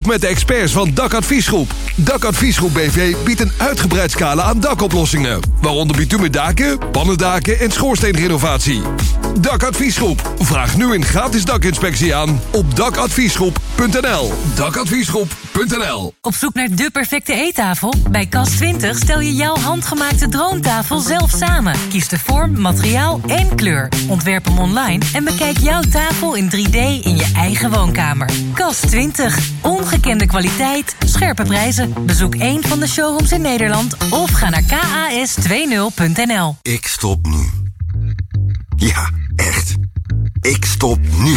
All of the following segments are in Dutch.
Met de experts van Dakadviesgroep. Dakadviesgroep BV biedt een uitgebreid scala aan dakoplossingen. Waaronder bitumen daken, pannendaken en schoorsteenrenovatie. Dakadviesgroep. Vraag nu een gratis dakinspectie aan op dakadviesgroep.nl. Dakadviesgroep.nl. Op zoek naar de perfecte eettafel? Bij Cas20 stel je jouw handgemaakte droomtafel zelf samen. Kies de vorm, materiaal en kleur. Ontwerp hem online en bekijk jouw tafel in 3D in je eigen woonkamer. Cas20. Ongekende kwaliteit, scherpe prijzen. Bezoek één van de showrooms in Nederland of ga naar kas20.nl. Ik stop nu. Ja, echt. Ik stop nu.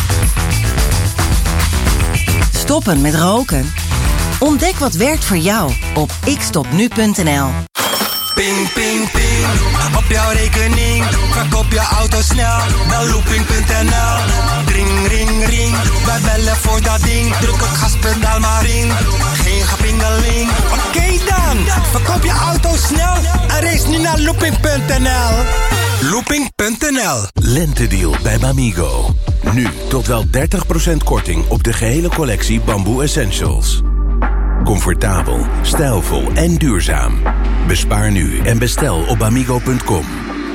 Stoppen met roken? Ontdek wat werkt voor jou op ikstopnu.nl. Ping, ping, ping. Op jouw rekening. Verkoop je auto snel. Bel looping.nl. Ring, ring, ring. Wij bellen voor dat ding. Druk het gaspedaal maar in. Geen gepingeling. Oké dan. Verkoop je auto snel. En race nu naar looping.nl. Looping.nl. Lentedeal bij Bamigo. Nu tot wel 30% korting op de gehele collectie Bamboo Essentials. Comfortabel, stijlvol en duurzaam. Bespaar nu en bestel op bamigo.com.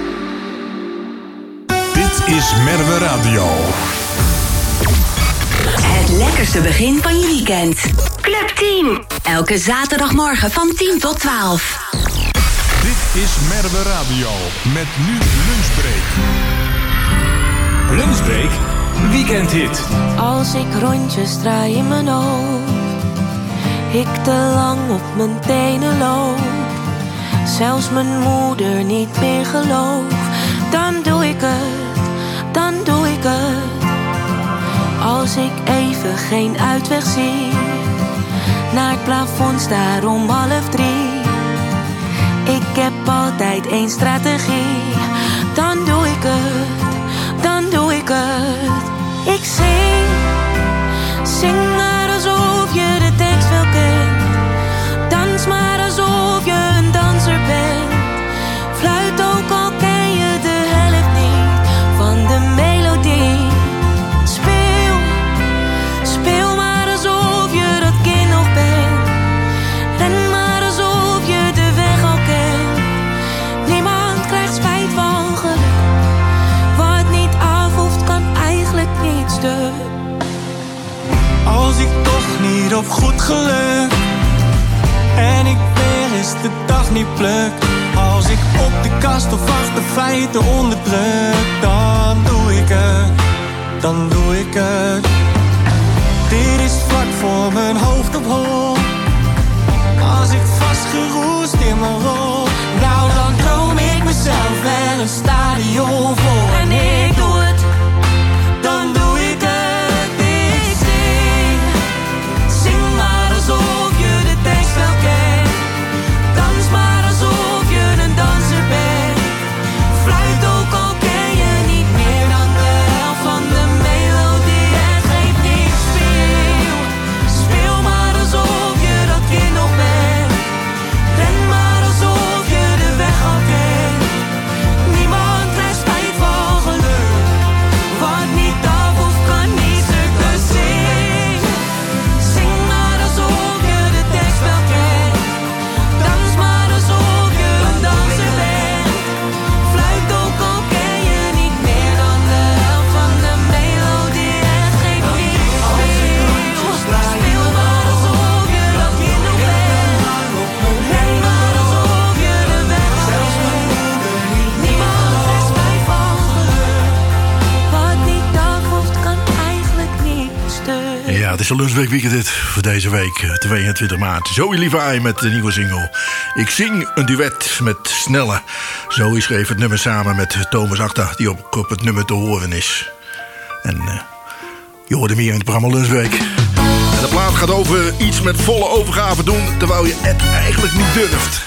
Dit is Merwe Radio. Het lekkerste begin van je weekend. Club 10. Elke zaterdagmorgen van 10 tot 12. Dit is Merwe Radio. Met nu Lunchbreak. Lunchbreak, weekendhit. Als ik rondjes draai in mijn hoofd, ik te lang op mijn tenen loop, zelfs mijn moeder niet meer gelooft, dan doe ik het, dan doe ik het. Als ik even geen uitweg zie, naar het plafond staar om 2:30. Ik heb altijd één strategie, dan doe ik het, dan doe ik het. Ik zing maar alsof je de tekst wel kent. Dans maar alsof je een danser bent. Fluit ook al ken je de helft niet van de melodie. Speel maar alsof je dat kind nog bent. Ren maar alsof je de weg al kent. Niemand krijgt spijt van geluk. Wat niet af hoeft kan eigenlijk niet stuk. Als ik toch niet op goed geluk en ik weer eens de dag niet pluk. Als ik op de kast of achter feiten onderdruk, dan doe ik het, dan doe ik het. Dit is vlak voor mijn hoofd op hol. Als ik vastgeroest in mijn rol, nou dan droom ik mezelf wel een stadion vol. En ik doe het, dan doe ik het. Ik zing maar alsof je de tekst wel kent. Dans maar alsof je een danser bent. Fluit ook al ken je niet meer dan de helft van de melodie. En geef niet, speel maar alsof je dat kind nog bent. Ren maar alsof je de weg al kent. Niemand krijgt spijt van geluk. Wat niet af hoeft kan niet stuk. Dus zing maar alsof je de tekst wel kent. Dans maar alsof je een danser bent. Fluit ook al ken je niet meer dan de helft van de melodie. En geef niet, speel maar alsof je dat kind nog bent. Ren maar alsof je de weg al kent. Niemand krijgt spijt van geluk. Wat niet af hoeft kan eigenlijk niet stuk. Ja, het is een lunchweek weekend dit voor deze week, 22 maart. Zoe Levi met de nieuwe single. Ik zing een duet met Snelle. Zoe schreef het nummer samen met Thomas Acta, die op het nummer te horen is. En je hoorde hem hier in het programma Lunchweek. En de plaat gaat over iets met volle overgave doen, terwijl je het eigenlijk niet durft.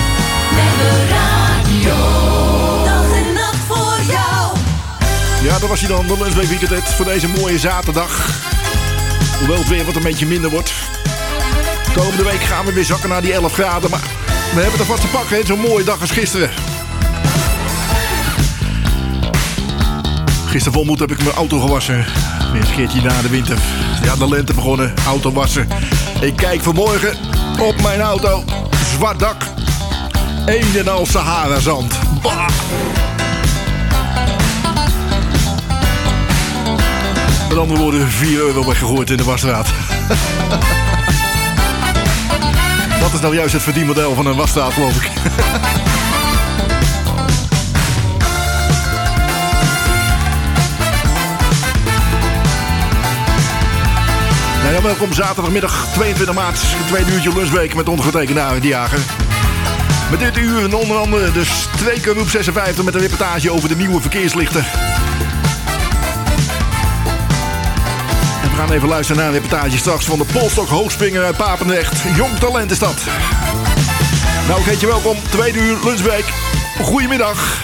Dag en nacht voor jou. Ja, dat was hij dan, de Lunchweek weekend voor deze mooie zaterdag. Hoewel het weer wat een beetje minder wordt. Komende week gaan we weer zakken naar die 11 graden. Maar we hebben het vast te pakken, zo'n mooie dag als gisteren. Gisteren volmoed heb ik mijn auto gewassen. Weer een keertje na de winter. Ja, de lente begonnen. Auto wassen. Ik kijk vanmorgen op mijn auto. Zwart dak. Een en al Sahara-zand. Bah! Met andere woorden, €4 weggegooid in de wasstraat. Dat is nou juist het verdienmodel van een wasstraat, geloof ik. Nou ja, welkom zaterdagmiddag 22 maart, een tweede uurtje lunchbreak met ondergetekende Arie de Jager. Met dit uur onder andere de Streker Roep 56 met een reportage over de nieuwe verkeerslichten. En we gaan even luisteren naar een reportage straks van de Polstok Hoogspringer uit Papendrecht. Jong talent is dat. Nou, ik heet je welkom, tweede uur lunchbreak. Goedemiddag.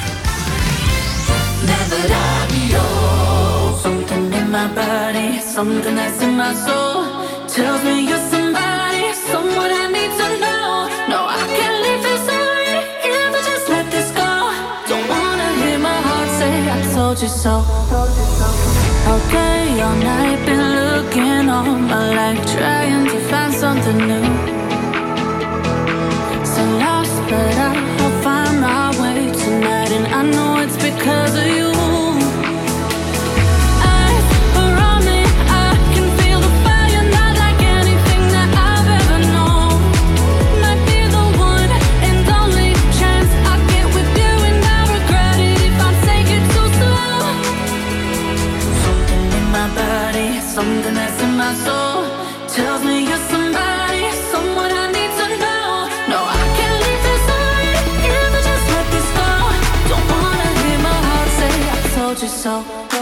Something in my body, something that's in my soul tells me you're somebody, someone I need to know. No, I can't leave this already if I just let this go. Don't wanna hear my heart say I told you so. Okay, all night been looking all my life, trying to find something new. So lost, but I'll find my way tonight, and I know it's because of you. Something that's in my soul tells me you're somebody, someone I need to know. No, I can't leave this already if I just let this go. Don't wanna hear my heart say I told you so.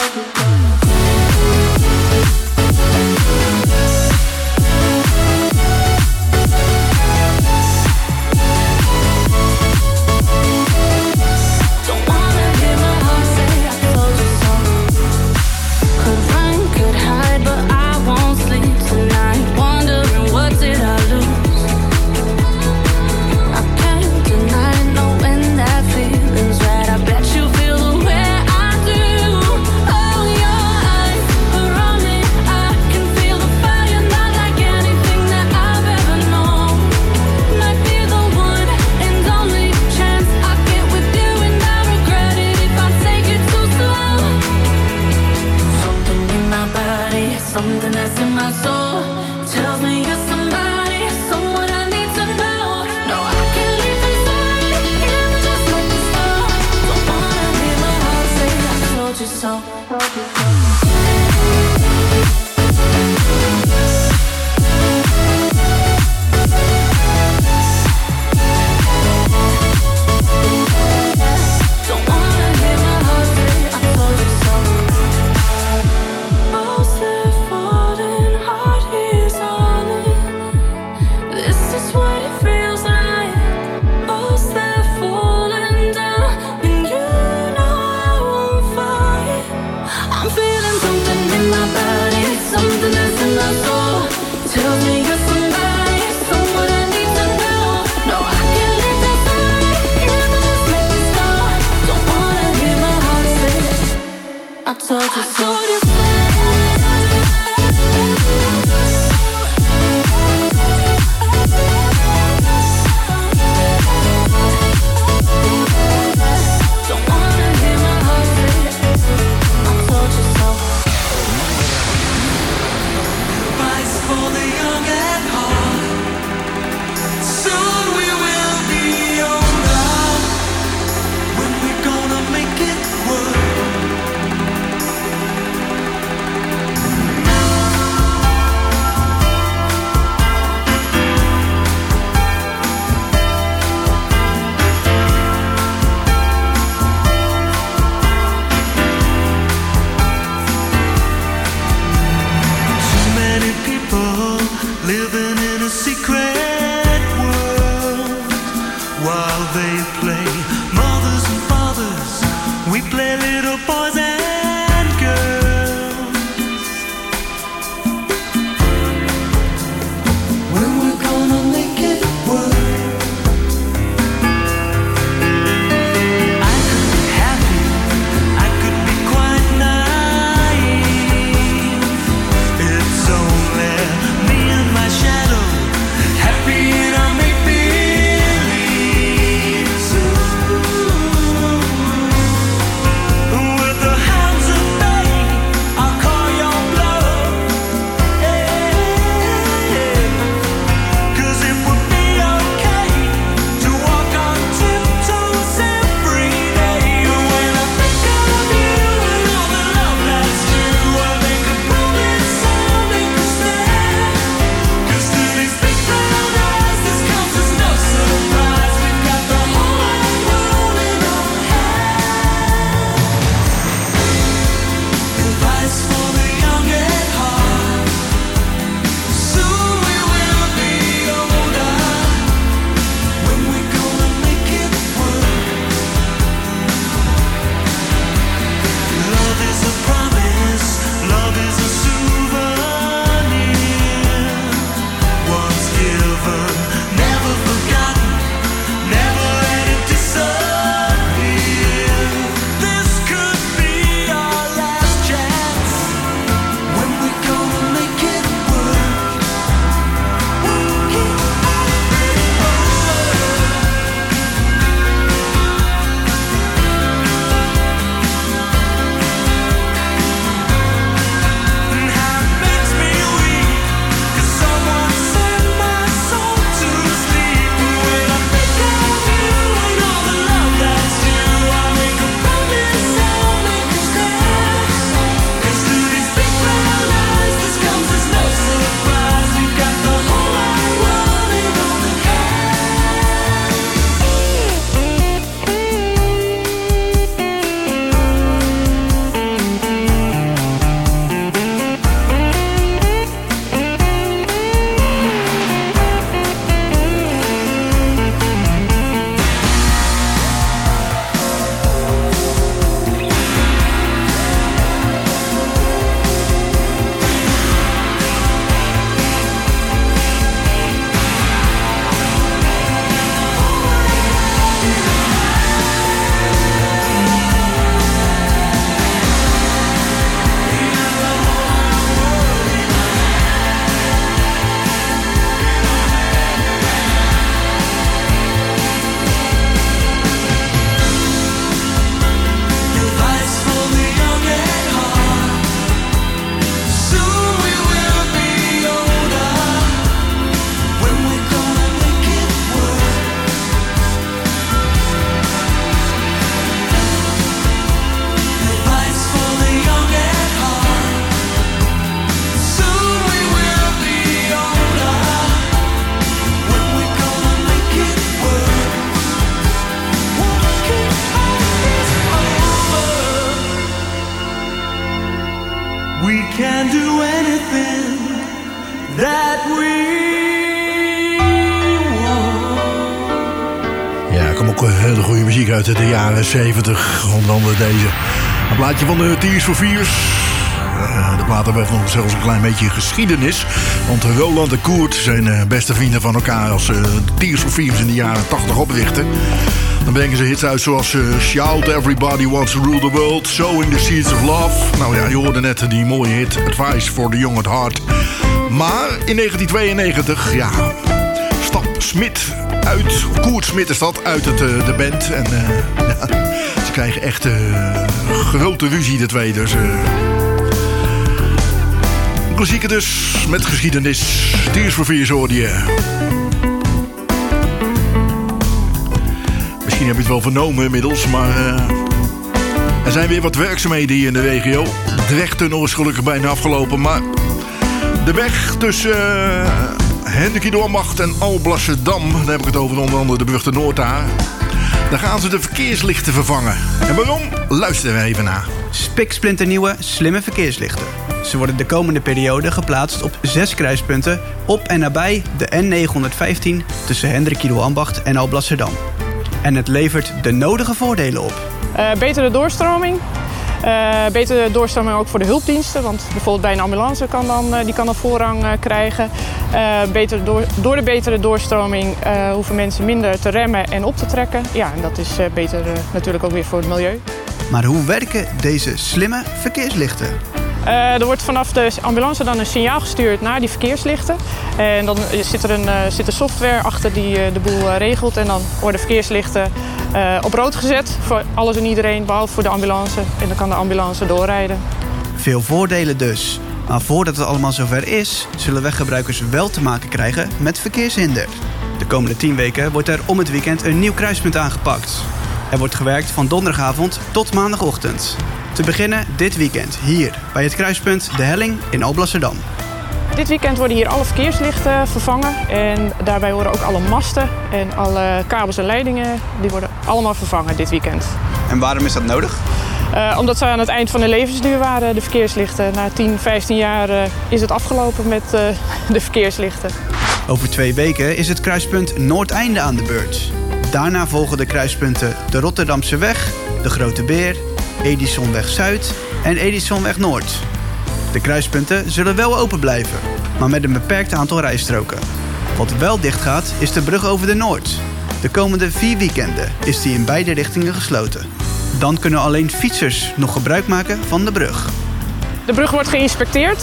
Something that's in my soul tells me you're somebody, someone I need to know. No, I can't leave this already if I just let this go. Don't wanna hear my heart say I told you so. I could be quite naive. that we Ja, er komt ook hele goede muziek uit de jaren 70. Onder andere deze. Een plaatje van de Tears for Fears. De plaat heeft nog zelfs een klein beetje geschiedenis. Want Roland en Koert zijn beste vrienden van elkaar als Tears for Fears in de jaren 80 oprichten. Dan brengen ze hits uit zoals Shout, Everybody Wants to Rule the World, Sowing the Seeds of Love. Nou ja, je hoorde net die mooie hit Advice for the Young at Heart. Maar in 1992, ja, stap Smit uit, Koert Smit is dat, uit de band. En ja, ze krijgen echt grote ruzie, de twee. Dus klassieker dus, met geschiedenis. Tears for Fears hoorde je. Misschien heb je het wel vernomen inmiddels, maar er zijn weer wat werkzaamheden hier in de regio. De wegtunnel is gelukkig bijna afgelopen, maar de weg tussen Hendrikido-Ambacht en Alblasserdam, daar heb ik het over, onder andere de brug de Noordaar. Daar gaan ze de verkeerslichten vervangen. En waarom? Luister er even naar. Spiksplinternieuwe, slimme verkeerslichten. Ze worden de komende periode geplaatst op 6 kruispunten op en nabij de N915 tussen Hendrikido-Ambacht en Alblasserdam. En het levert de nodige voordelen op. Betere doorstroming. Betere doorstroming ook voor de hulpdiensten. Want bijvoorbeeld bij een ambulance kan dan voorrang krijgen. Door de betere doorstroming hoeven mensen minder te remmen en op te trekken. Ja, en dat is beter natuurlijk ook weer voor het milieu. Maar hoe werken deze slimme verkeerslichten? Er wordt vanaf de ambulance dan een signaal gestuurd naar die verkeerslichten. En dan zit er software achter die de boel regelt. En dan worden verkeerslichten op rood gezet voor alles en iedereen, behalve voor de ambulance. En dan kan de ambulance doorrijden. Veel voordelen dus. Maar voordat het allemaal zover is, zullen weggebruikers wel te maken krijgen met verkeershinder. De komende 10 weken wordt er om het weekend een nieuw kruispunt aangepakt. Er wordt gewerkt van donderdagavond tot maandagochtend. Te beginnen dit weekend hier bij het kruispunt De Helling in Alblasserdam. Dit weekend worden hier alle verkeerslichten vervangen. En daarbij horen ook alle masten en alle kabels en leidingen. Die worden allemaal vervangen dit weekend. En waarom is dat nodig? Omdat ze aan het eind van de levensduur waren, de verkeerslichten. Na 10, 15 jaar is het afgelopen met de verkeerslichten. Over 2 weken is het kruispunt Noordeinde aan de beurt. Daarna volgen de kruispunten de Rotterdamse Weg, de Grote Beer, Edisonweg Zuid en Edisonweg Noord. De kruispunten zullen wel open blijven, maar met een beperkt aantal rijstroken. Wat wel dicht gaat, is de brug over de Noord. De komende 4 weekenden is die in beide richtingen gesloten. Dan kunnen alleen fietsers nog gebruik maken van de brug. De brug wordt geïnspecteerd.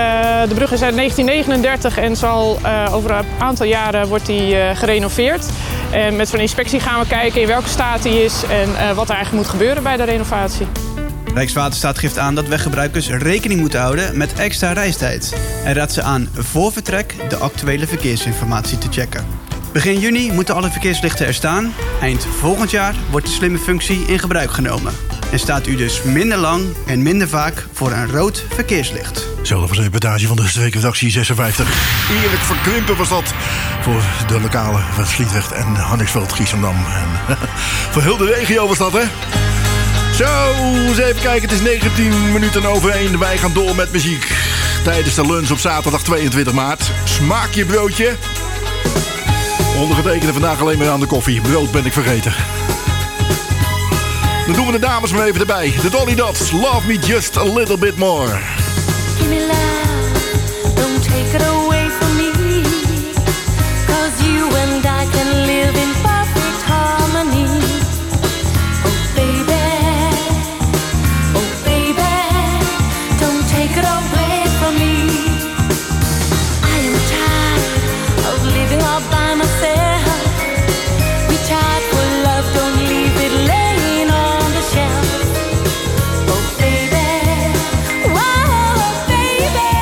De brug is uit 1939 en zal over een aantal jaren wordt die gerenoveerd. En met zo'n inspectie gaan we kijken in welke staat die is en wat er eigenlijk moet gebeuren bij de renovatie. Rijkswaterstaat geeft aan dat weggebruikers rekening moeten houden met extra reistijd. En raadt ze aan voor vertrek de actuele verkeersinformatie te checken. Begin juni moeten alle verkeerslichten er staan. Eind volgend jaar wordt de slimme functie in gebruik genomen. En staat u dus minder lang en minder vaak voor een rood verkeerslicht. Zo, dat was een reportage van de streekredactie 56. Erik Verkrimpen was dat voor de lokale van Sliedrecht en Hannigsveld, Giesendam. En voor heel de regio was dat, hè? Zo, eens even kijken. Het is 19 minuten over 1. Wij gaan door met muziek tijdens de lunch op zaterdag 22 maart. Smaak je broodje. Ondergetekende vandaag alleen maar aan de koffie. Brood ben ik vergeten. Dan doen we de dames maar even erbij. De Dolly Dots, Love Me Just a Little Bit More. Give me love, don't take it away from me. 'Cause you and I can live in perfect harmony. Oh baby, don't take it away from me. I am tired of living all by myself. Reach out for love, don't leave it laying on the shelf. Oh baby, whoa baby.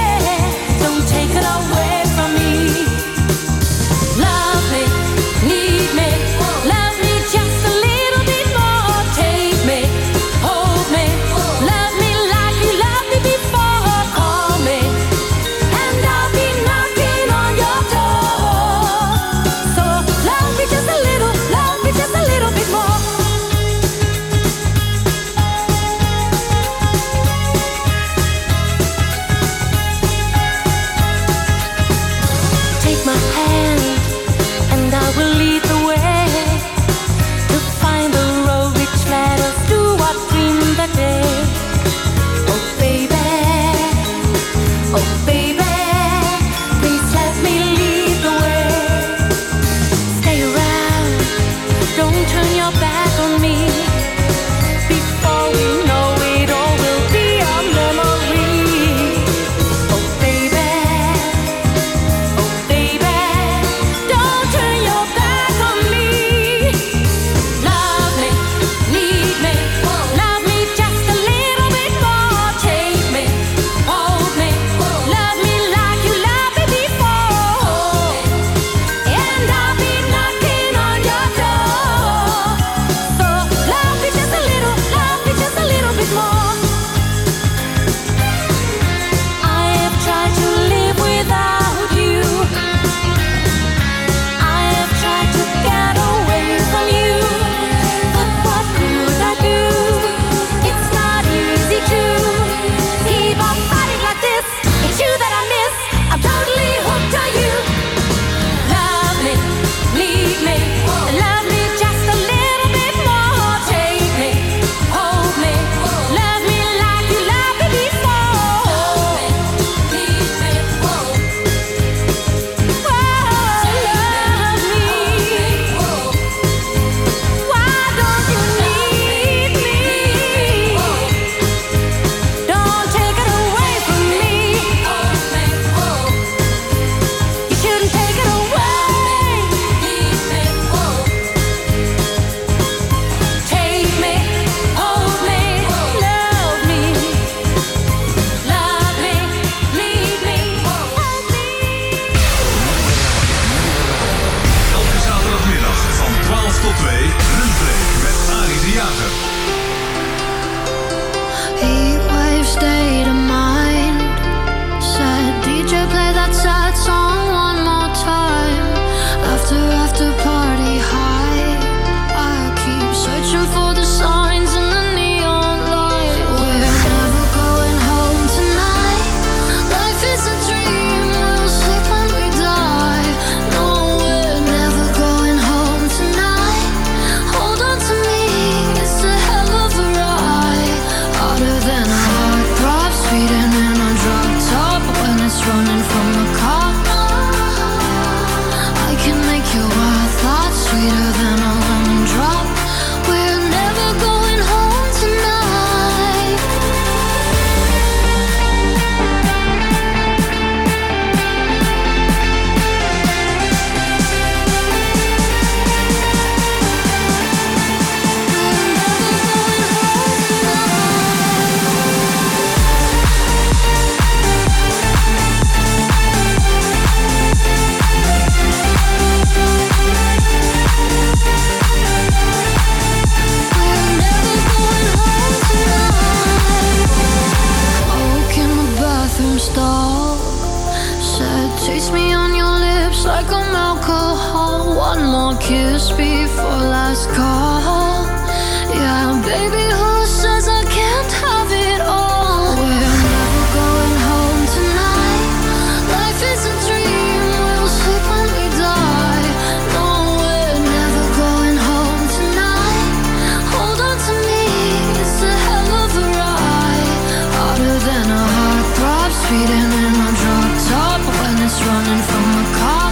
like I'm alcohol. One more kiss before last call. Yeah, baby, who says I can't have it all? We're never going home tonight. Life is a dream, we'll sleep when we die. No, we're never going home tonight. Hold on to me, it's a hell of a ride. Harder than a heartthrob, speeding in a drop top. When it's running from a cop,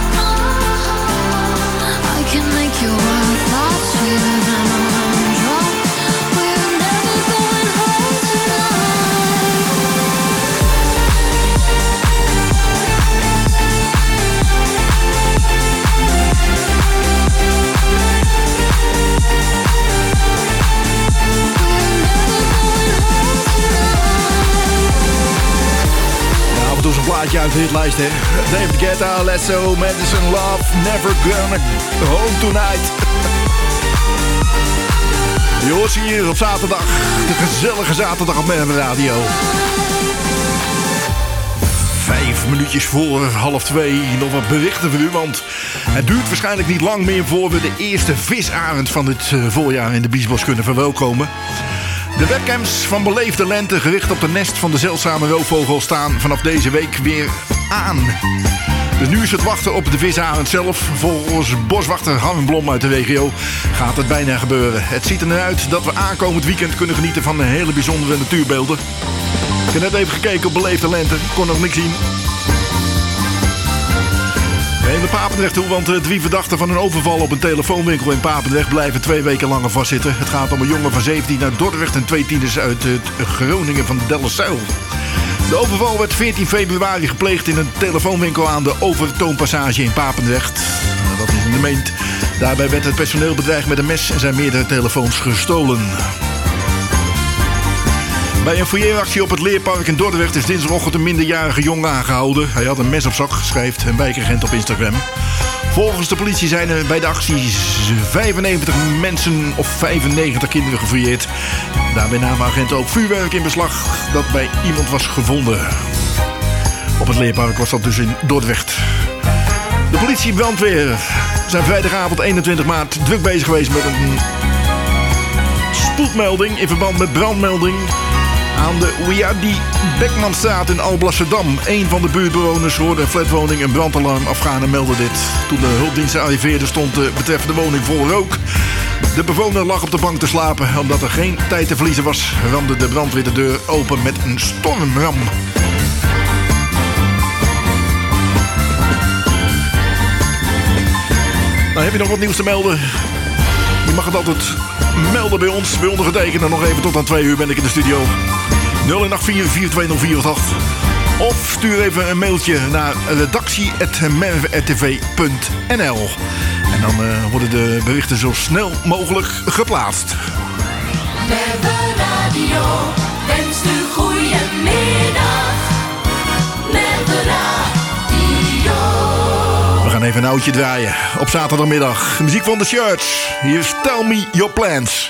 I can make your wild thoughts sweeter than a lemon drop. We're never going home tonight. Ja, af en toe zo'n plaatje uit de hitlijst, hè. David Guetta, Let's Go, Madison Love, Never Gonna Home Tonight. Je hoort ze hier op zaterdag. De gezellige zaterdag op Merwe Radio. 5 minuutjes voor 1:30. Nog wat berichten voor u, want het duurt waarschijnlijk niet lang meer voor we de eerste visarend van dit voorjaar in de Biesbos kunnen verwelkomen. De webcams van Beleefde Lente gericht op de nest van de zeldzame roofvogel staan vanaf deze week weer aan. Dus nu is het wachten op de visarend zelf. Volgens boswachter Harm Blom uit de regio gaat het bijna gebeuren. Het ziet er naar uit dat we aankomend weekend kunnen genieten van hele bijzondere natuurbeelden. Ik heb net even gekeken op Beleefde Lente, kon nog niks zien. We nemen Papendrecht toe, want 3 verdachten van een overval op een telefoonwinkel in Papendrecht blijven 2 weken langer vastzitten. Het gaat om een jongen van 17 uit Dordrecht en 2 tieners uit het Groningen van Delfzijl. De overval werd 14 februari gepleegd in een telefoonwinkel aan de Overtoonpassage in Papendrecht. Dat is in de Meent. Daarbij werd het personeel bedreigd met een mes en zijn meerdere telefoons gestolen. Bij een fouilleeractie op het Leerpark in Dordrecht is dinsdagochtend een minderjarige jongen aangehouden. Hij had een mes op zak, schrijft een wijkagent op Instagram. Volgens de politie zijn er bij de actie 95 mensen of 95 kinderen gefouilleerd. Daarbij namen agenten ook vuurwerk in beslag dat bij iemand was gevonden. Op het Leerpark was dat dus in Dordrecht. De politie en brandweer zijn vrijdagavond 21 maart druk bezig geweest met een spoedmelding in verband met brandmelding aan de Wiadi Beckmanstraat in Alblasserdam. Een van de buurtbewoners hoorde een flatwoning een brandalarm afgaan en meldde dit. Toen de hulpdiensten arriveerden stond de betreffende woning vol rook. De bewoner lag op de bank te slapen. Omdat er geen tijd te verliezen was, ramde de brandweer de deur open met een stormram. Nou, heb je nog wat nieuws te melden? Je mag het altijd melden bij ons, bij ondergetekende. Nog even tot aan 2 uur ben ik in de studio. 08442048. Of stuur even een mailtje naar redactie@merwe.rtv.nl. En dan worden de berichten zo snel mogelijk geplaatst. Merwe Radio wenst u goeiemiddag. Merwe Radio. We gaan even een oudje draaien op zaterdagmiddag. Muziek van The Church. Hier is Tell Me Your Plans.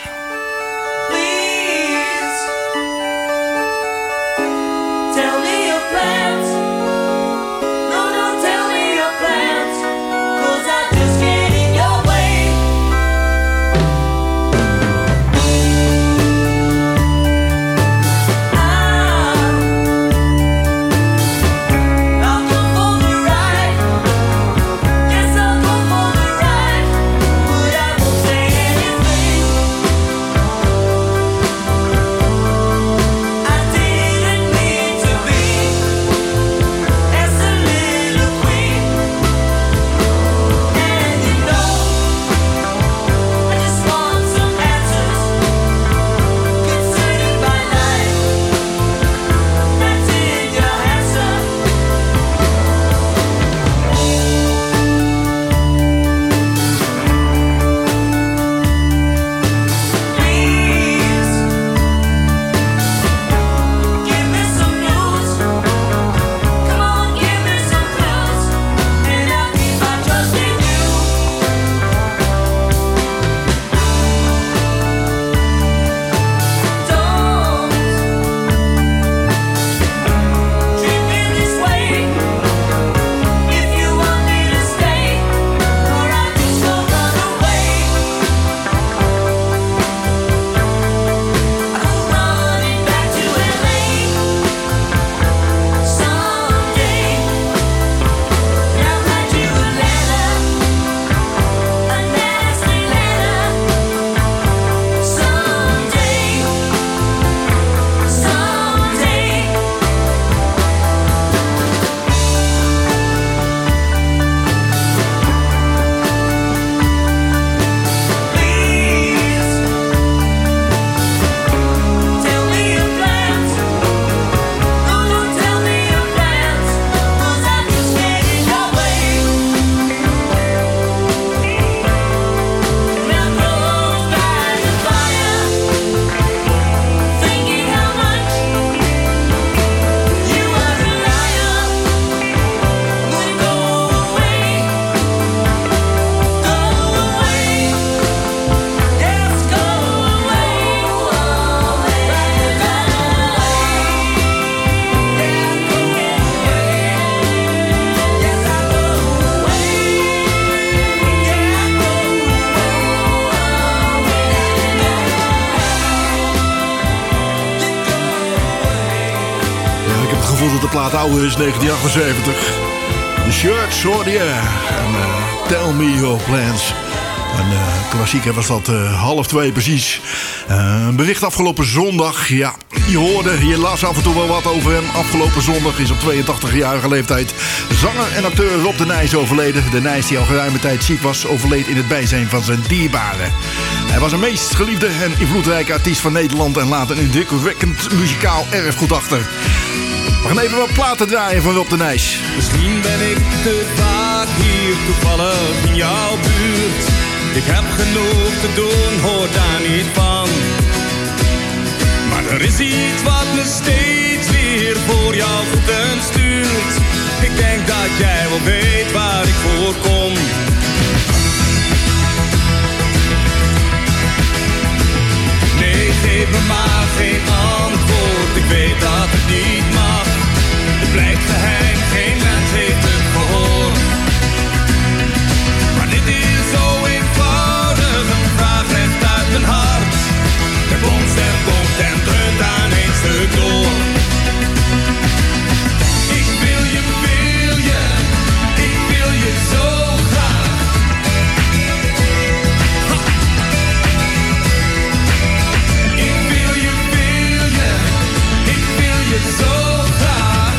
plaat oude is 1978. The Shirts hoorde je. En Tell Me Your Plans. Een klassieker was dat 1:30 precies. Een bericht afgelopen zondag. Ja, je las af en toe wel wat over hem. Afgelopen zondag is op 82-jarige leeftijd zanger en acteur Rob de Nijs overleden. De Nijs, die al geruime tijd ziek was, overleed in het bijzijn van zijn dierbaren. Hij was een meest geliefde en invloedrijke artiest van Nederland en laat een indrukwekkend muzikaal erfgoed achter. We gaan even wat platen draaien van Rob de Nijs. Misschien ben ik te vaak hier toevallig in jouw buurt. Ik heb genoeg te doen, hoor daar niet van. Maar er is iets wat me steeds weer voor jouw voeten stuurt. Ik denk dat jij wel weet waar ik voor kom. Nee, geef me maar geen antwoord. Ik weet dat het niet mag. Het blijft geheim, geen mens heeft het gehoord. Maar dit is zo eenvoudig, een vraag recht uit mijn hart. Er komt en dreunt aan één stuk door. Ik wil je zo graag. Ha. Ik wil je zo graag.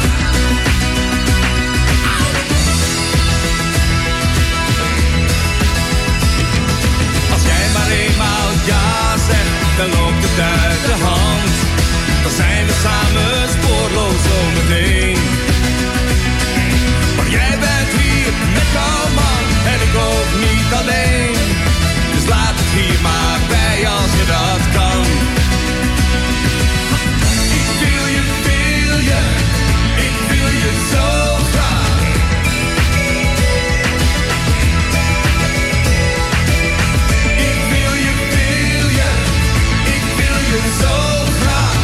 Als jij maar eenmaal ja zegt, dan loopt het uit de hand. Dan zijn we samen spoorloos zometeen. Maar jij bent hier met jouw man en ik ook niet alleen. Dus laat het hier maar bij als je dat kan. Ik wil je zo graag. Ik wil je zo graag.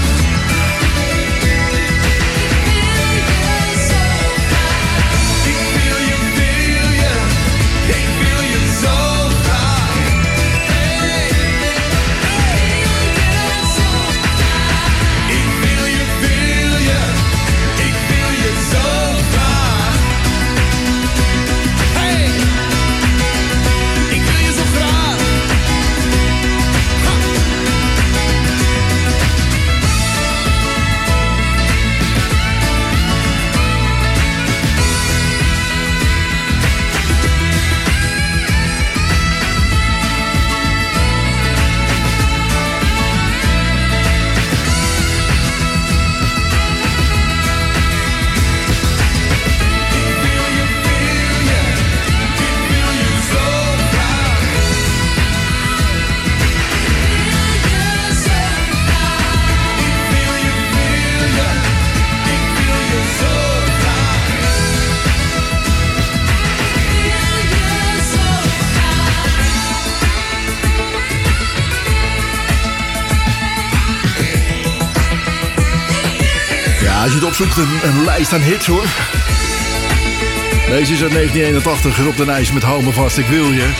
Als je het opzoekt, een lijst aan hits hoor. Deze is uit 1981, Rob de Nijs met Hou me vast, ik wil je.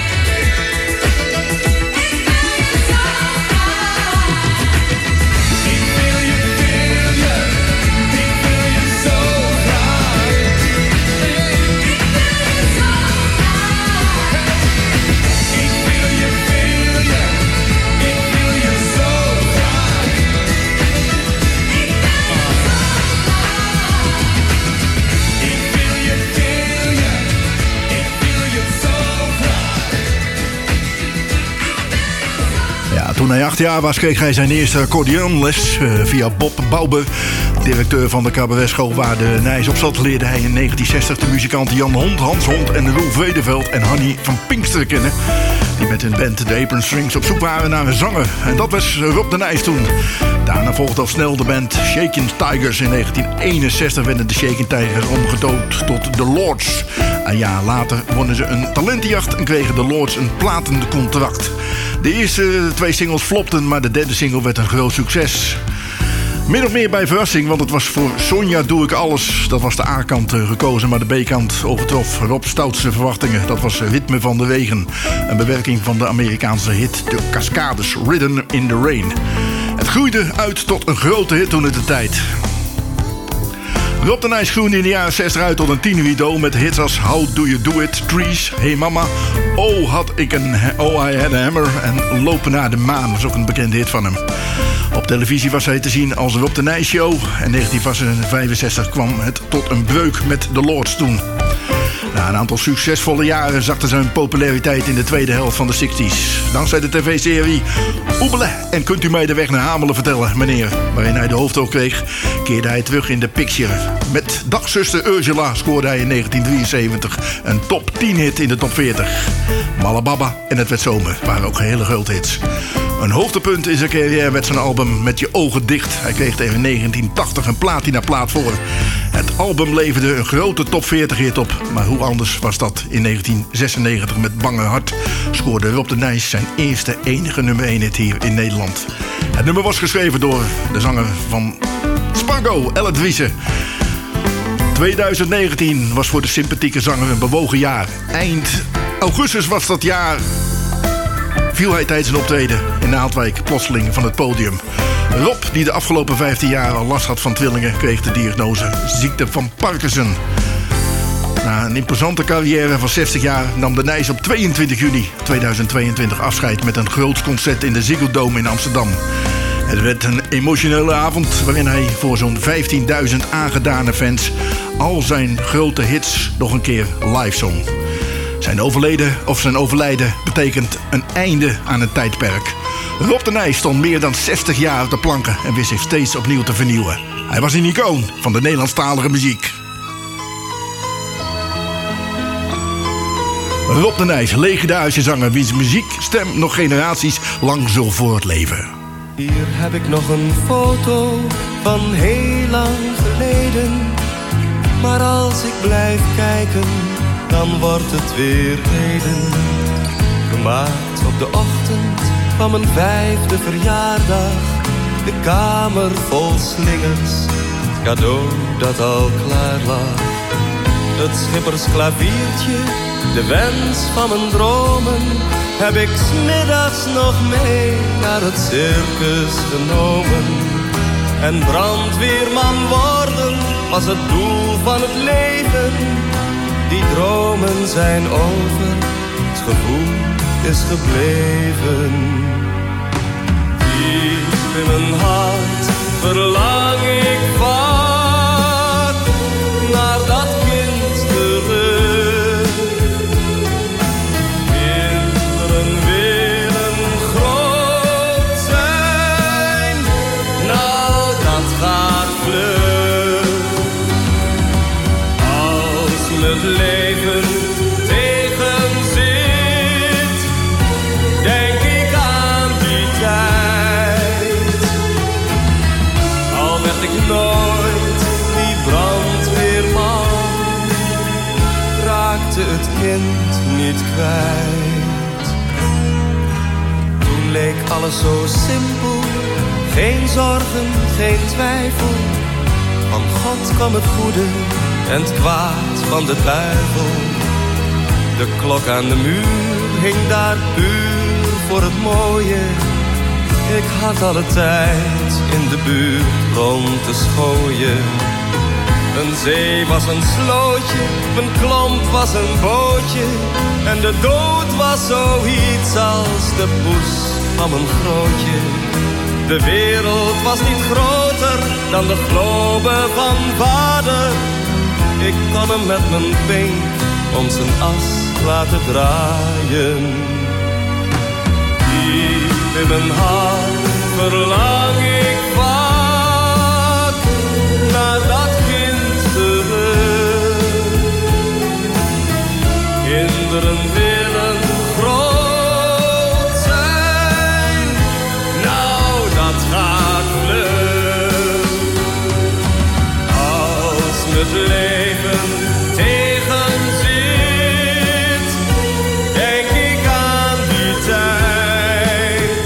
Toen hij 8 jaar was, kreeg hij zijn eerste accordeonles via Bob Bouwbe, directeur van de cabaretschool waar de Nijs op zat. Leerde hij in 1960 de muzikanten Jan Hond, Hans Hond en Roel Vedeveld en Hanny van Pinkster kennen, die met hun band de Apron Strings op zoek waren naar een zanger. En dat was Rob de Nijs toen. Daarna volgde al snel de band Shakin' Tigers. In 1961 werden de Shakin' Tigers omgedoopt tot The Lords. Een jaar later wonnen ze een talentenjacht en kregen de Lords een platencontract. De eerste 2 singles flopten, maar de derde single werd een groot succes. Min of meer bij verrassing, want het was voor Sonja Doe ik Alles. Dat was de A-kant gekozen, maar de B-kant overtrof Rob Stoutse verwachtingen. Dat was Ritme van de Regen. Een bewerking van de Amerikaanse hit The Cascades, Ridden in the Rain. Het groeide uit tot een grote hit toen het de tijd. Rob de Nijs groeide in de jaren 60 uit tot een tienerhero met hits als How Do You Do It, Trees, Hey Mama, I Had a Hammer en Lopen naar de Maan was ook een bekende hit van hem. Op televisie was hij te zien als Rob de Nijs Show. In 1965 kwam het tot een breuk met The Lords toen. Na een aantal succesvolle jaren zakte zijn populariteit in de tweede helft van de 60s. Dankzij de tv-serie Oebele en Kunt u mij de weg naar Hamelen vertellen, meneer, waarin hij de hoofdrol kreeg, keerde hij terug in de picture. Met Dagzuster Ursula scoorde hij in 1973 een top 10 hit in de top 40. Malababa en Het werd zomer waren ook hele grote hits. Een hoogtepunt in zijn carrière werd zijn album Met je ogen dicht. Hij kreeg tegen 1980 een platinaplaat voor. Het album leverde een grote top 40 hit op. Maar hoe anders was dat? In 1996 met Bange Hart scoorde Rob de Nijs zijn eerste enige nummer 1 hit hier in Nederland. Het nummer was geschreven door de zanger van Spargo, Elle Driessen. 2019 was voor de sympathieke zanger een bewogen jaar. Eind augustus was dat jaar. Viel hij tijdens een optreden in Naaldwijk plotseling van het podium. Rob, die de afgelopen 15 jaar al last had van trillingen, kreeg de diagnose ziekte van Parkinson. Na een imposante carrière van 60 jaar nam de Nijs op 22 juni 2022 afscheid met een groot concert in de Ziggo Dome in Amsterdam. Het werd een emotionele avond waarin hij voor zo'n 15.000 aangedane fans al zijn grote hits nog een keer live zong. Zijn overlijden betekent een einde aan een tijdperk. Rob de Nijs stond meer dan 60 jaar op de planken en wist zich steeds opnieuw te vernieuwen. Hij was een icoon van de Nederlandstalige muziek. Rob de Nijs, legendarische zanger wiens muziekstem nog generaties lang zal voortleven. Hier heb ik nog een foto van heel lang geleden. Maar als ik blijf kijken, dan wordt het weer heden. Gemaakt op de ochtend van mijn 5e verjaardag. De kamer vol slingers, het cadeau dat al klaar lag. Het schippersklaviertje, de wens van mijn dromen, heb ik 's middags nog mee naar het circus genomen. En brandweerman worden was het doel van het leven. Die dromen zijn over, het gevoel is gebleven. Diep in mijn hart verlang ik vaak naar dat kind terug. Kinderen willen groot zijn, nou dat gaat vlug. Als het leven tegenzit, denk ik aan die tijd. Al werd ik nooit die brandweerman, raakte het kind niet kwijt. Toen leek alles zo simpel, geen zorgen, geen twijfel. Van God kwam het goede en het kwaad van de duivel. De klok aan de muur hing daar puur voor het mooie. Ik had alle tijd in de buurt rond te schooien. Een zee was een slootje, mijn klomp was een bootje. En de dood was zoiets als de poes van mijn grootje. De wereld was niet groter dan de globe van vader. Ik kon hem met mijn pink om zijn as laten draaien. Diep in mijn hart verlang ik vaak naar dat kind terug. Kinderen willen groot zijn, nou dat gaat vlug. Als het leven tegenzit, denk ik aan die tijd.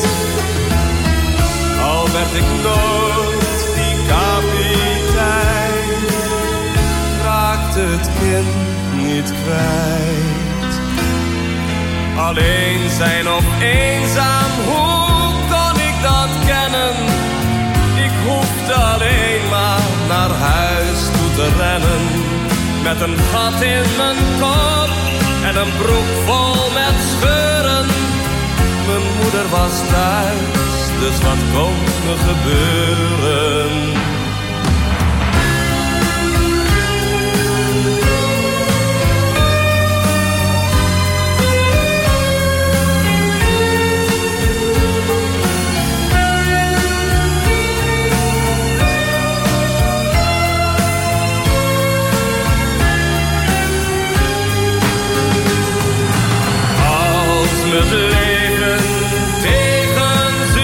Al werd ik nooit die kapitein, raakte het kind niet kwijt. Alleen zijn of eenzaam, hoe kon ik dat kennen? Ik hoefde alleen maar naar huis toe te rennen. Met een gat in mijn kop en een broek vol met scheuren. Mijn moeder was thuis, dus wat kon er gebeuren? Het leven tegenzit,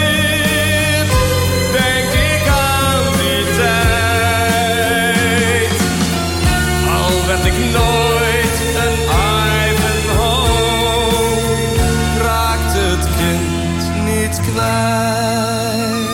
denk ik aan die tijd. Al werd ik nooit een Ivanhoe, raakt het kind niet kwijt.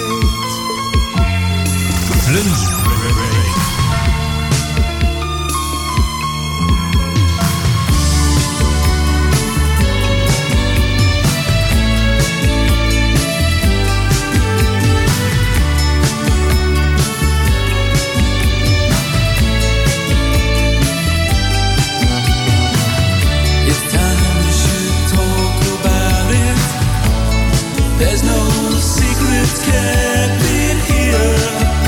There's no secrets kept in here.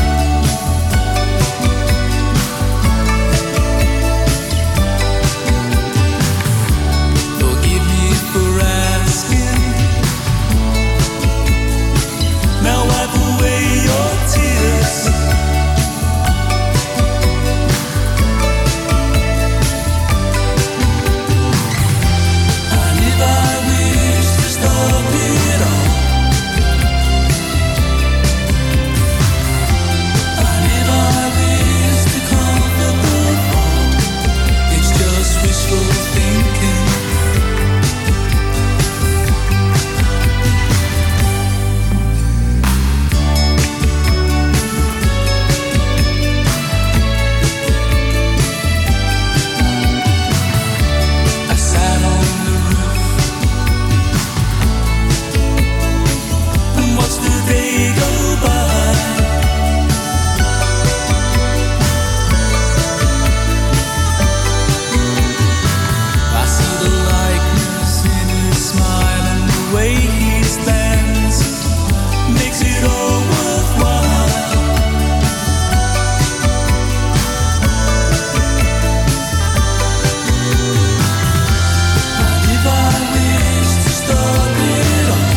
Forgive me for asking. Now wipe away your tears. And if I wish to stop it all, wishful thinking. I sat on the roof and watched the day go by. Way he stands makes it all worthwhile. And if I wish to stop it all,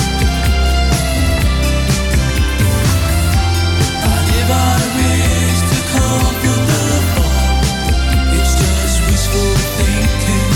and if I wish to comfort the fall, it's just wishful thinking.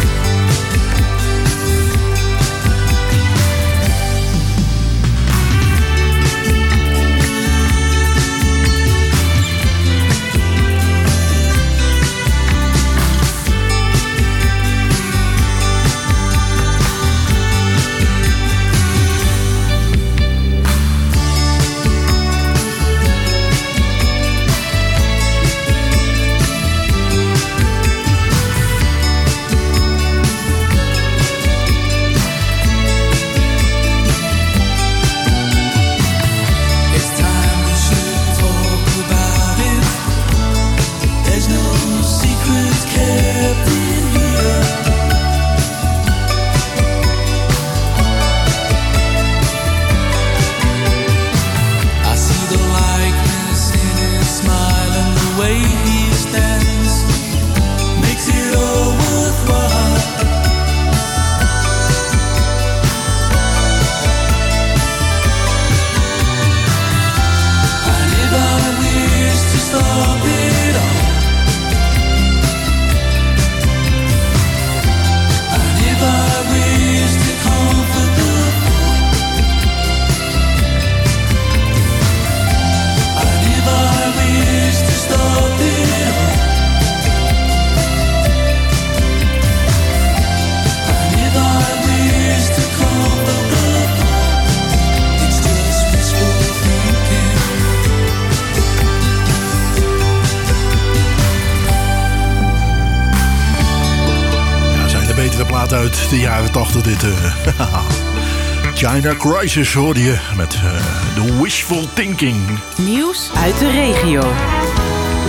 Uit de jaren 80 dit. China Crisis hoorde je met The Wishful Thinking. Nieuws uit de regio.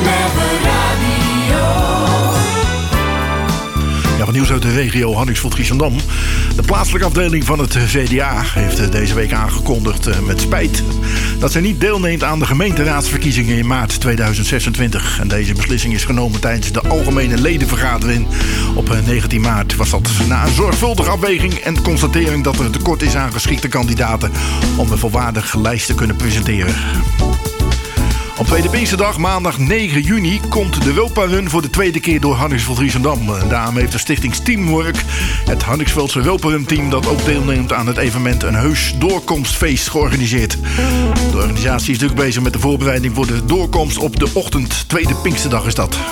Ja, van nieuws uit de regio Hanningsveld-Giessendam. De plaatselijke afdeling van het CDA heeft deze week aangekondigd met spijt dat zij niet deelneemt aan de gemeenteraadsverkiezingen in maart 2026. En deze beslissing is genomen tijdens de algemene ledenvergadering op 19 maart. Was dat na een zorgvuldige afweging en constatering dat er een tekort is aan geschikte kandidaten om een volwaardige lijst te kunnen presenteren. Op Tweede Pinksterdag, maandag 9 juni, komt de Welpa-run voor de tweede keer door Hanningsveld-Giessendam. Daarom heeft de stichting Teamwork, het Hanningsveldse Welpa-run-team dat ook deelneemt aan het evenement, een heus doorkomstfeest georganiseerd. De organisatie is natuurlijk bezig met de voorbereiding voor de doorkomst op de ochtend. Tweede Pinksterdag is dat.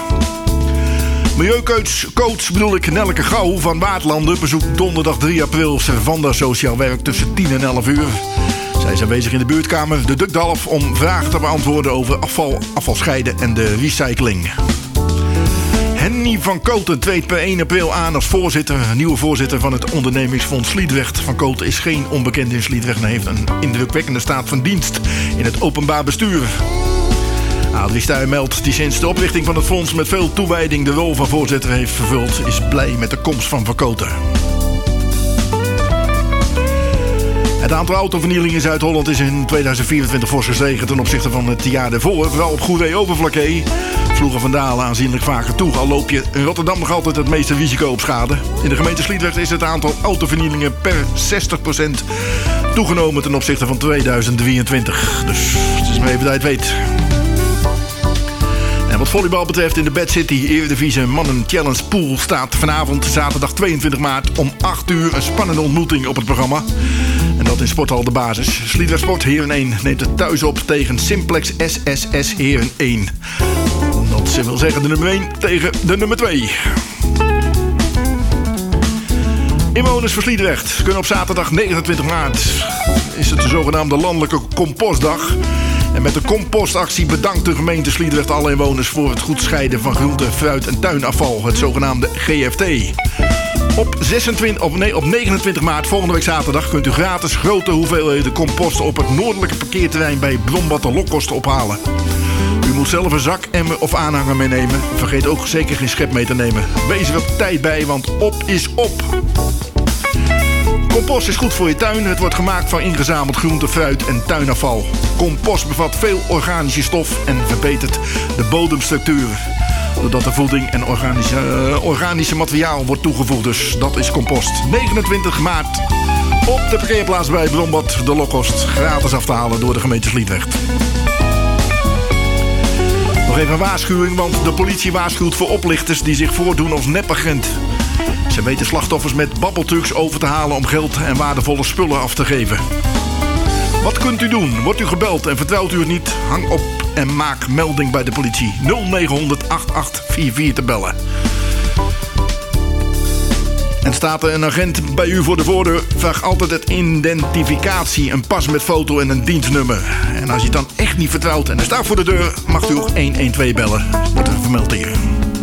Milieucoach Nelleke Gouw van Waardlanden bezoekt donderdag 3 april Servanda Sociaal Werk tussen 10 en 11 uur. Zij zijn bezig in de buurtkamer de Dukdalf om vragen te beantwoorden over afvalscheiden en de recycling. Henny van Kooten treedt per 1 april aan als nieuwe voorzitter van het ondernemingsfonds Sliedrecht. Van Kooten is geen onbekende in Sliedrecht en heeft een indrukwekkende staat van dienst in het openbaar bestuur. Adrie Stuy meldt, die sinds de oprichting van het fonds met veel toewijding de rol van voorzitter heeft vervuld, is blij met de komst van Kooten. Het aantal autovernielingen in Zuid-Holland is in 2024 fors gestegen ten opzichte van het jaar daarvoor. Vooral op Goeree-Overflakkee vloegen vandalen aanzienlijk vaker toe. Al loop je in Rotterdam nog altijd het meeste risico op schade. In de gemeente Sliedrecht is het aantal autovernielingen per 60% toegenomen ten opzichte van 2023. Dus het is maar even dat je het weet. En wat volleybal betreft, in de Bad City Eredivisie Mannen Challenge Pool staat vanavond, zaterdag 22 maart om 8 uur een spannende ontmoeting op het programma. En dat in Sporthal de Basis. Sliedrecht Sport Heren 1 neemt het thuis op tegen Simplex SSS Heren 1. Dat wil zeggen de nummer 1 tegen de nummer 2. Inwoners van Sliedrecht kunnen op zaterdag 29 maart, is het de zogenaamde landelijke compostdag. En met de compostactie bedankt de gemeente Sliedrecht alle inwoners voor het goed scheiden van groente, fruit en tuinafval, het zogenaamde GFT. Op 29 maart, volgende week zaterdag, kunt u gratis grote hoeveelheden compost op het noordelijke parkeerterrein bij Blombad de Lokkost ophalen. U moet zelf een zak, emmer of aanhanger meenemen. Vergeet ook zeker geen schep mee te nemen. Wees er op tijd bij, want op is op. Compost is goed voor je tuin. Het wordt gemaakt van ingezameld groente, fruit en tuinafval. Compost bevat veel organische stof en verbetert de bodemstructuur, doordat de voeding en organische materiaal wordt toegevoegd. Dus dat is compost. 29 maart op de parkeerplaats bij Blombad de Lokkost. Gratis af te halen door de gemeente Sliedrecht. Nog even een waarschuwing, want de politie waarschuwt voor oplichters die zich voordoen als nepagent. Ze weten slachtoffers met babbeltrucs over te halen om geld en waardevolle spullen af te geven. Wat kunt u doen? Wordt u gebeld en vertrouwt u het niet? Hang op en maak melding bij de politie. 0900 8844 te bellen. En staat er een agent bij u voor de voordeur, vraag altijd het identificatie, een pas met foto en een dienstnummer. En als je het dan echt niet vertrouwt en er staat voor de deur, mag u ook 112 bellen. Wordt er vermeld hier.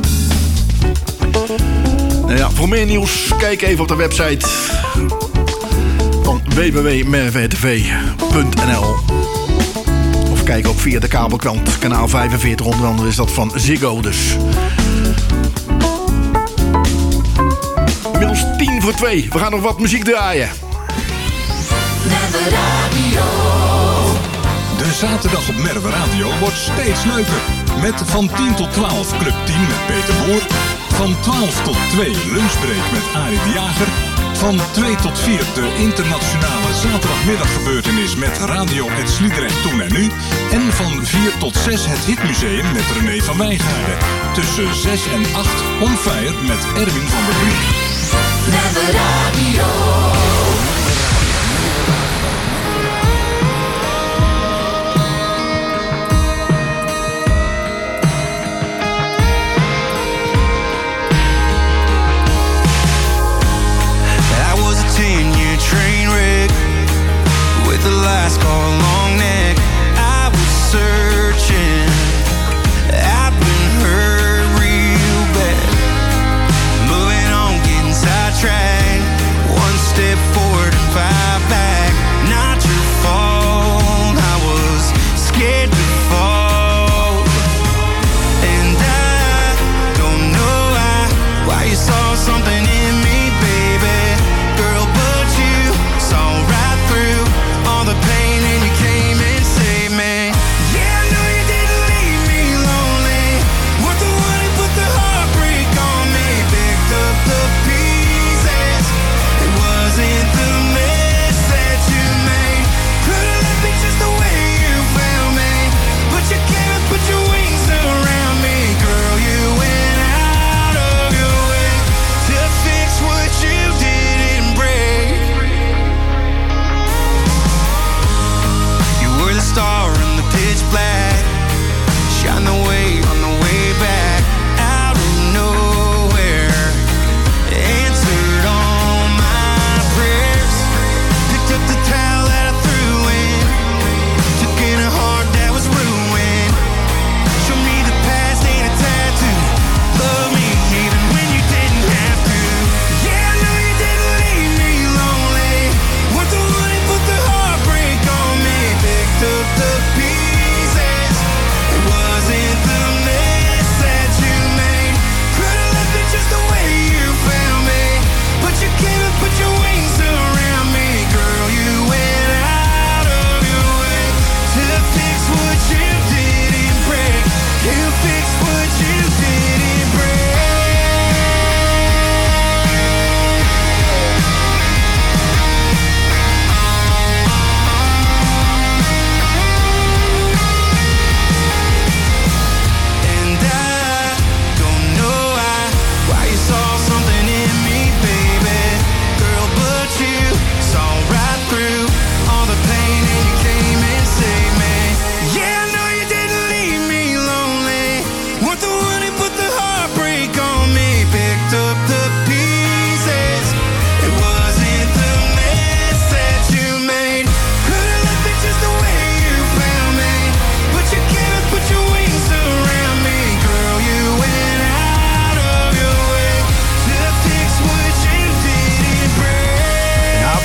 Nou ja, voor meer nieuws, kijk even op de website van www.mervetv.nl. Of kijk ook via de kabelkrant, kanaal 45, onder andere is dat van Ziggo dus. Inmiddels 1:50. We gaan nog wat muziek draaien. Merwe Radio. De zaterdag op Merwe Radio wordt steeds leuker. Met van 10 tot 12 Club 10 met Peter Boer. Van 12 tot 2 Lunchbreak met Arie de Jager. Van 2 tot 4 de internationale zaterdagmiddaggebeurtenis met Radio en Sliedrecht Toen en Nu. En van 4 tot 6 het Hitmuseum met René van Wijngaarden. Tussen 6 en 8 On Fire met Erwin van der Brink. Merwe Radio. The last call long neck, I was searching. I've been hurt real bad. Moving on, getting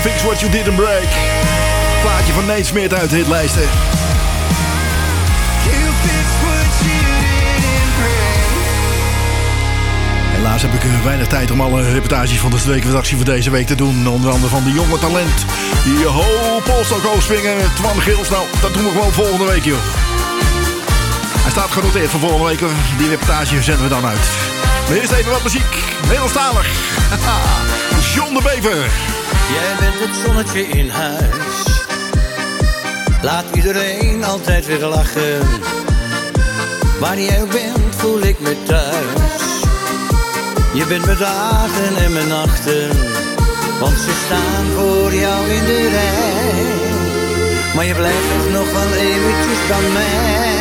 Fix What You Didn't Break. Plaatje van Nate Smith uit de hitlijsten. Helaas heb ik weinig tijd om alle reportages van de weekredactie voor deze week te doen. Onder andere van de jonge talent. Die polstok swingen. Twan Gils. Nou, dat doen we gewoon volgende week, joh. Hij staat genoteerd voor volgende week. Die reportage zenden we dan uit. Maar eerst even wat muziek. Nederlandstalig. John de Bever. Jij bent het zonnetje in huis. Laat iedereen altijd weer lachen. Waar jij ook bent, voel ik me thuis. Je bent mijn dagen en mijn nachten, want ze staan voor jou in de rij. Maar je blijft toch nog wel eventjes bij mij.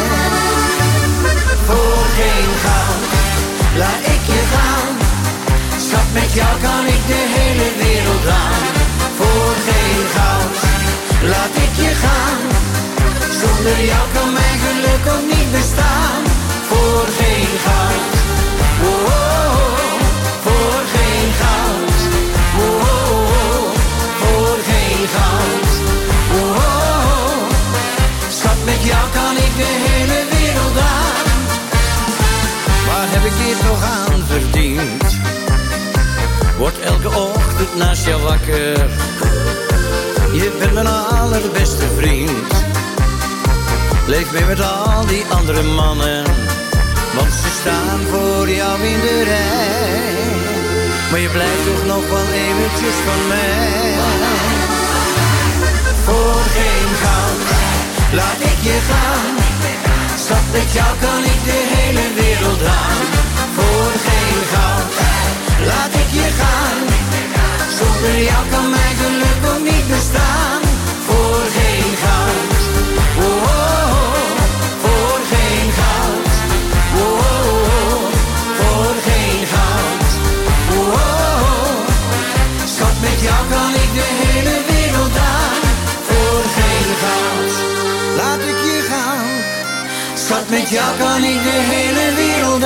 Voor geen goud laat ik je gaan. Schat, met jou kan ik de hele wereld aan. Voor geen goud laat ik je gaan. Zonder jou kan mijn geluk ook niet bestaan. Voor geen goud. Oh, voor geen goud. Oh, voor geen goud. Oh, schat, met jou kan ik de hele wereld aan. Waar heb ik dit toch aan verdiend? Word elke ochtend naast jou wakker. Je bent mijn allerbeste vriend. Leef mee met al die andere mannen, want ze staan voor jou in de rij. Maar je blijft toch nog wel eventjes van mij. Voor geen goud laat ik je gaan. Schat, met jou kan ik de hele wereld aan. Voor geen goud laat ik je gaan. Zonder jou kan mijn geluk ook niet bestaan. Voor geen goud. Oh, voor geen goud. Oh, voor geen goud. Oh, schat, met jou kan ik de hele wereld aan. Voor geen goud laat ik je gaan. Schat, met jou kan ik de hele wereld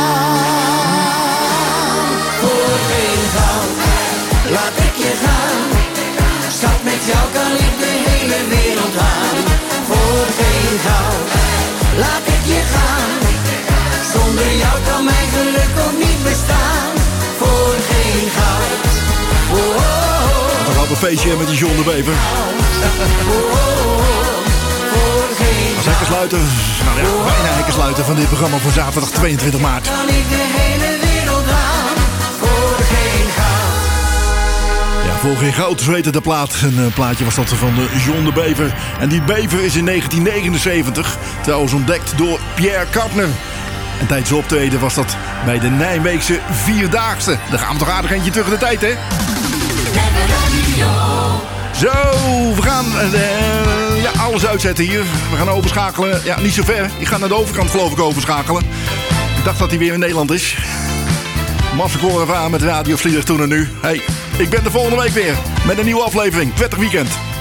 aan. Voor geen goud laat ik je gaan. Schat, met jou kan ik de hele wereld aan. Voor geen goud laat ik je gaan. Zonder jou kan mijn geluk ook niet bestaan. Voor geen goud. Oh, we gaan een feestje met die John de Bever. Als hekkensluiter, nou ja, bijna hekkensluiter van dit programma voor zaterdag 22 maart. Kan ik de hele wereld aan. Voor geen goud. Ja, voor geen goud, zo heette de plaat. Een plaatje was dat van de John de Bever. En die Bever is in 1979 trouwens ontdekt door Pierre Kartner. En tijdens het optreden was dat bij de Nijmeegse Vierdaagse. Daar gaan we toch aardig eentje terug in de tijd, hè? Zo, we gaan alles uitzetten hier. We gaan overschakelen. Ja, niet zo ver. Ik ga naar de overkant, geloof ik, overschakelen. Ik dacht dat hij weer in Nederland is. Massakoren aan met Radio Vliegers toen en nu. Hey, ik ben de volgende week weer met een nieuwe aflevering. Prettig weekend.